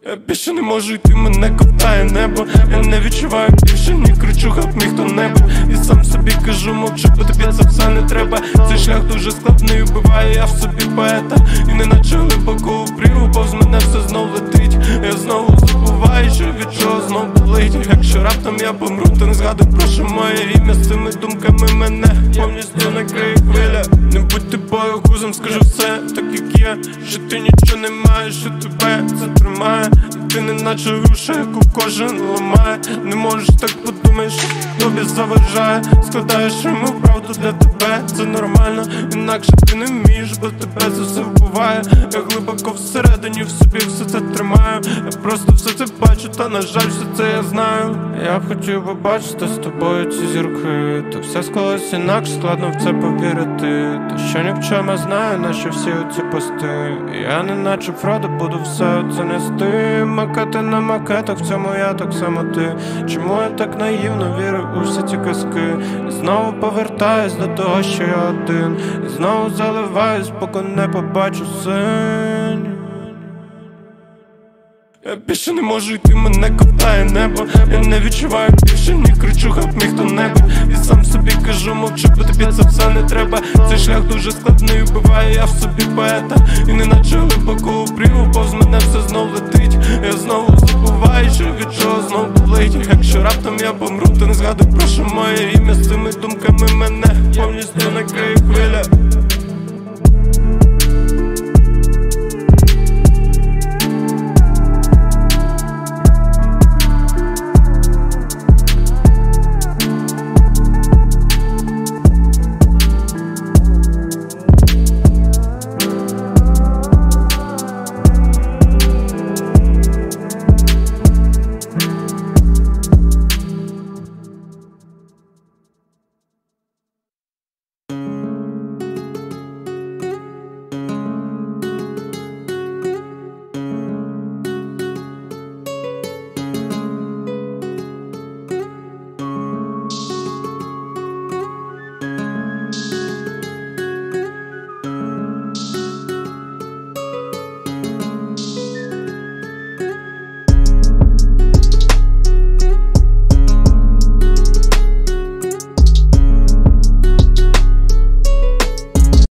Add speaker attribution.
Speaker 1: Я більше не можу йти, мене ковтає небо. Я не відчуваю більше, ні кричу, хап міг хто-небудь. І сам собі кажу, мовчу, бо тобі це все не треба. Цей шлях дуже складний, убиває я в собі поета. І неначе глибоко у прірву, повз мене все знов летить. Я знову забуваю, що від чого знов болить. Якщо раптом я помру, то не згадуй, прошу моє ім'я. З цими думками мене повністю накриє хвиля. Не будь ти боягузом, скажу все так як є. Що ти нічого не маєш, що тебе це тримає. І ти не наче груша, яку кожен ламає. Не можеш так подумати, що тобі заважає. Складаєш йому правду для тебе, це нормально. Інакше ти не вмієш, бо тебе це все вбиває. Я глибоко всередині в собі все це тримаю. Я просто все це бачу, та на жаль все це я знаю. Я б хотів побачити з тобою ці зірки. То все склалось інакше, складно в це повірити. Та що ні в чому я знаю, наші всі оці пости. Я не наче Фродо буду все це нести. Макети на макетах, в цьому я так само ти. Чому я так наївно вірив у всі ці казки? І знову повертаюсь до того, що я один. І знову заливаюсь, поки не побачу синь. Я більше не можу йти, мене ковтає небо. Я не відчуваю більше, ні кричу, хап міг хто-небудь. І сам собі кажу, мовчу, бо тобі це все не треба. Цей шлях дуже складний, убиває я в собі поета. І неначе глибоко у прірву, повз мене все знов летить. Я знову забуваю, що від чого знов болить. Якщо раптом я помру, то не згадуй, прошу моє ім'я. З цими думками мене повністю накриє хвиля.